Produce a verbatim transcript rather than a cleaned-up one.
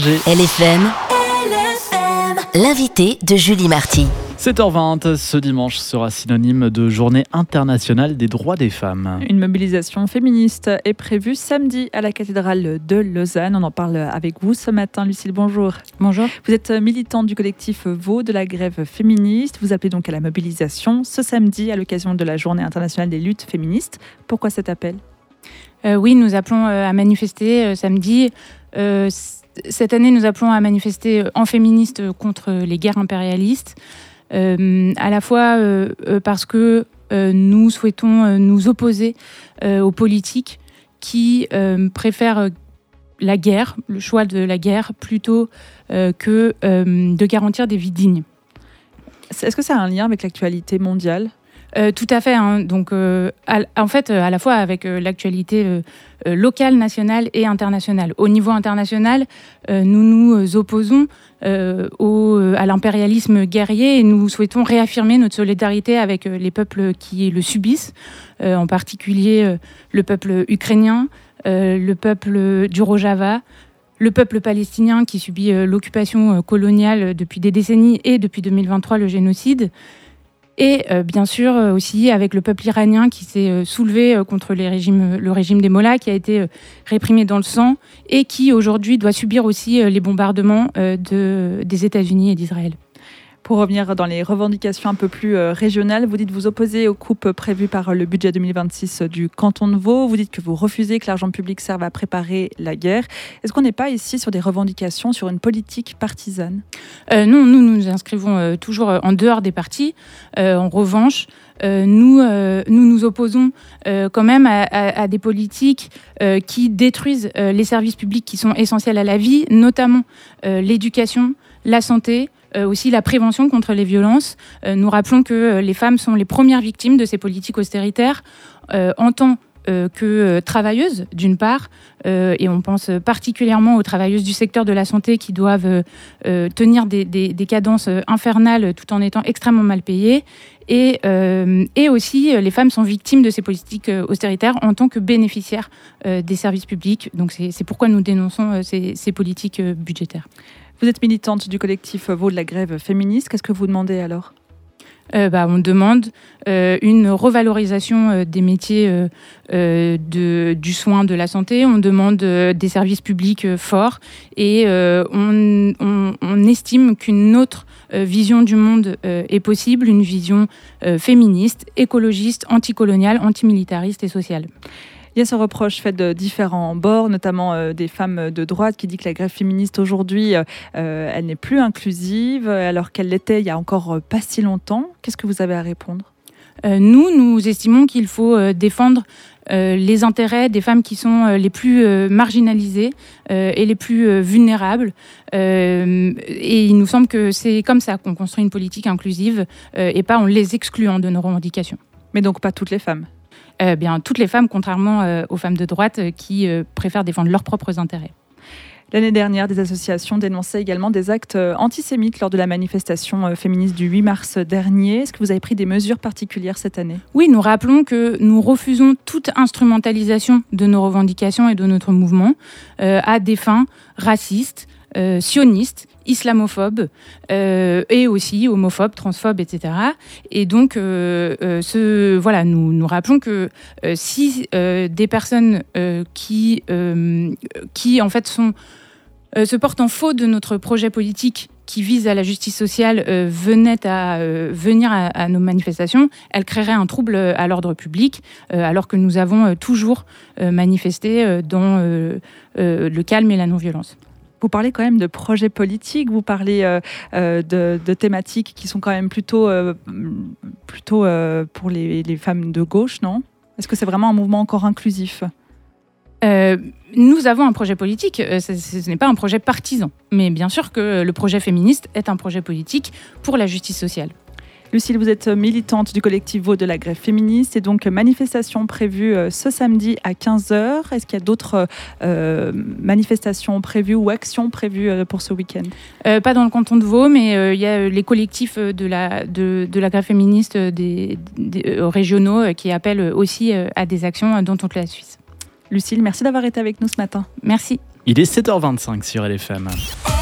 Berger. L F M, l'invité de Julie Marty. sept heures vingt, ce dimanche sera synonyme de Journée internationale des droits des femmes. Une mobilisation féministe est prévue samedi à la cathédrale de Lausanne. On en parle avec vous ce matin. Lucille, bonjour. Bonjour. Vous êtes militante du collectif Vaud de la grève féministe. Vous appelez donc à la mobilisation ce samedi à l'occasion de la Journée internationale des luttes féministes. Pourquoi cet appel ? euh, Oui, nous appelons euh, à manifester euh, samedi. Euh, c- cette année, nous appelons à manifester en féministe contre les guerres impérialistes. Euh, à la fois euh, euh, parce que euh, nous souhaitons euh, nous opposer euh, aux politiques qui euh, préfèrent la guerre, le choix de la guerre, plutôt euh, que euh, de garantir des vies dignes. Est-ce que ça a un lien avec l'actualité mondiale ? Euh, tout à fait. Hein. Donc, euh, à, en fait, à la fois avec euh, l'actualité euh, euh, locale, nationale et internationale. Au niveau international, euh, nous nous opposons euh, au, à l'impérialisme guerrier et nous souhaitons réaffirmer notre solidarité avec euh, les peuples qui le subissent, euh, en particulier euh, le peuple ukrainien, euh, le peuple du Rojava, le peuple palestinien qui subit euh, l'occupation euh, coloniale depuis des décennies et depuis deux mille vingt-trois le génocide. Et euh, bien sûr euh, aussi avec le peuple iranien qui s'est euh, soulevé euh, contre les régimes, le régime des Mollahs, qui a été euh, réprimé dans le sang et qui aujourd'hui doit subir aussi euh, les bombardements euh, de, des États-Unis et d'Israël. Pour revenir dans les revendications un peu plus euh, régionales, vous dites vous opposer aux coupes prévues par le budget deux mille vingt-six du canton de Vaud. Vous dites que vous refusez que l'argent public serve à préparer la guerre. Est-ce qu'on n'est pas ici sur des revendications, sur une politique partisane ? euh, Non, nous nous inscrivons euh, toujours en dehors des partis. Euh, en revanche, euh, nous, euh, nous nous opposons euh, quand même à, à, à des politiques euh, qui détruisent euh, les services publics qui sont essentiels à la vie, notamment euh, l'éducation, la santé, Euh, aussi la prévention contre les violences. Euh, nous rappelons que euh, les femmes sont les premières victimes de ces politiques austéritaires euh, en tant euh, que euh, travailleuses, d'une part, euh, et on pense particulièrement aux travailleuses du secteur de la santé qui doivent euh, euh, tenir des, des, des cadences infernales tout en étant extrêmement mal payées. Et, euh, et aussi, les femmes sont victimes de ces politiques austéritaires en tant que bénéficiaires euh, des services publics. Donc c'est, c'est pourquoi nous dénonçons euh, ces, ces politiques euh, budgétaires. Vous êtes militante du collectif Vaud de la grève féministe. Qu'est-ce que vous demandez alors ? euh, bah, On demande euh, une revalorisation euh, des métiers euh, euh, de, du soin, de la santé. On demande euh, des services publics euh, forts. Et euh, on, on, on estime qu'une autre euh, vision du monde euh, est possible, une vision euh, féministe, écologiste, anticoloniale, antimilitariste et sociale. Il y a ce reproche fait de différents bords, notamment euh, des femmes de droite qui disent que la grève féministe aujourd'hui, euh, elle n'est plus inclusive, alors qu'elle l'était il y a encore pas si longtemps. Qu'est-ce que vous avez à répondre ? euh, Nous, nous estimons qu'il faut euh, défendre euh, les intérêts des femmes qui sont euh, les plus euh, marginalisées euh, et les plus euh, vulnérables. Euh, et il nous semble que c'est comme ça qu'on construit une politique inclusive euh, et pas en les excluant de nos revendications. Mais donc pas toutes les femmes ? Euh, bien, toutes les femmes, contrairement euh, aux femmes de droite euh, qui euh, préfèrent défendre leurs propres intérêts. L'année dernière, des associations dénonçaient également des actes antisémites lors de la manifestation féministe du huit mars dernier. Est-ce que vous avez pris des mesures particulières cette année ? Oui, nous rappelons que nous refusons toute instrumentalisation de nos revendications et de notre mouvement euh, à des fins racistes, euh, sionistes, islamophobes euh, et aussi homophobes, transphobes, et cetera. Et donc, euh, euh, ce, voilà, nous, nous rappelons que euh, si euh, des personnes euh, qui, euh, qui, en fait, sont, euh, se portent en faux de notre projet politique qui vise à la justice sociale euh, venaient à euh, venir à, à nos manifestations, elles créeraient un trouble à l'ordre public, euh, alors que nous avons euh, toujours euh, manifesté euh, dans euh, euh, le calme et la non-violence. Vous parlez quand même de projets politiques, vous parlez euh, euh, de, de thématiques qui sont quand même plutôt, euh, plutôt euh, pour les, les femmes de gauche, non ? Est-ce que c'est vraiment un mouvement encore inclusif ? Euh, nous avons un projet politique, euh, ce, ce n'est pas un projet partisan. Mais bien sûr que le projet féministe est un projet politique pour la justice sociale. Lucille, vous êtes militante du collectif Vaud de la grève féministe et donc manifestation prévue ce samedi à quinze heures. Est-ce qu'il y a d'autres euh, manifestations prévues ou actions prévues pour ce week-end ? euh, Pas dans le canton de Vaud, mais euh, il y a les collectifs de la, de, de la grève féministe des, des euh, régionaux qui appellent aussi à des actions dans toute la Suisse. Lucille, merci d'avoir été avec nous ce matin. Merci. Il est sept heures vingt-cinq sur L F M.